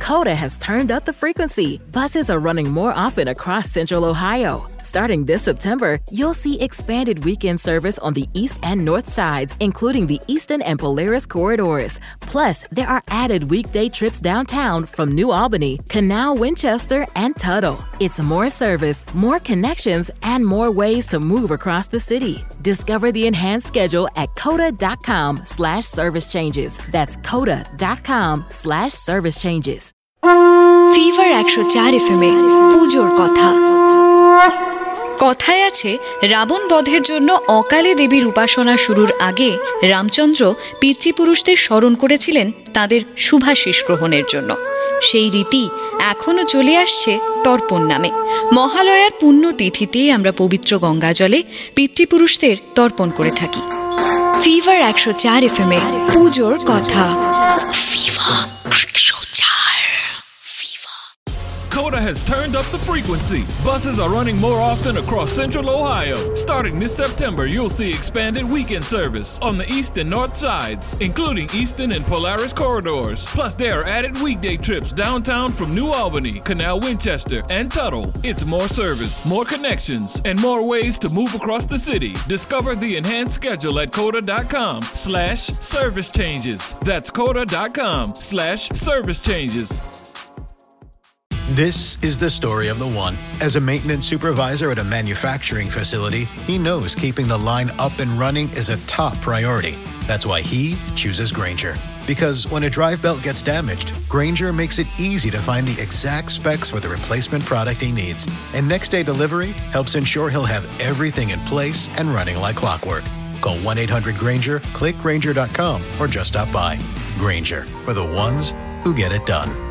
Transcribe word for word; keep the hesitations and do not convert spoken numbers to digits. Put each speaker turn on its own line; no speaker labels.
Coda has turned up the frequency. Buses are running more often across Central Ohio. Starting this September, you'll see expanded weekend service on the east and north sides, including the Easton and Polaris corridors. Plus, there are added weekday trips downtown from New Albany, Canal, Winchester, and Tuttle. It's more service, more connections, and more ways to move across the city. Discover the enhanced schedule at coda.com slash service changes. That's coda.com slash service changes.
Fever একশো চার এফএমে পুজোর কথা। কথায় আছে, রাবণ বধের জন্য অকালে দেবীর উপাসনা শুরুর আগে রামচন্দ্র পিতৃপুরুষদের স্মরণ করেছিলেন তাদের শুভাশিস গ্রহণের জন্য। সেই রীতি এখনও চলে আসছে তর্পণ নামে। মহালয়ার পুণ্যতিথিতে আমরা পবিত্র গঙ্গা জলে পিতৃপুরুষদের তর্পণ করে থাকি। ফিভার একশো চার এফএমে পুজোর কথা। ফিভার একশো চার।
Coda has turned up the frequency. Buses are running more often across Central Ohio. Starting this September, you'll see expanded weekend service on the east and north sides, including Easton and Polaris corridors. Plus, there are added weekday trips downtown from New Albany, Canal, Winchester, and Tuttle. It's more service, more connections, and more ways to move across the city. Discover the enhanced schedule at coda.com slash service changes. That's coda.com slash service changes.
This is the story of the one. As a maintenance supervisor at a manufacturing facility, he knows keeping the line up and running is a top priority. That's why he chooses Grainger. Because when a drive belt gets damaged, Grainger makes it easy to find the exact specs for the replacement product he needs. And next day delivery helps ensure he'll have everything in place and running like clockwork. Call one eight hundred Grainger, click Grainger dot com, or just stop by. Grainger, for the ones who get it done.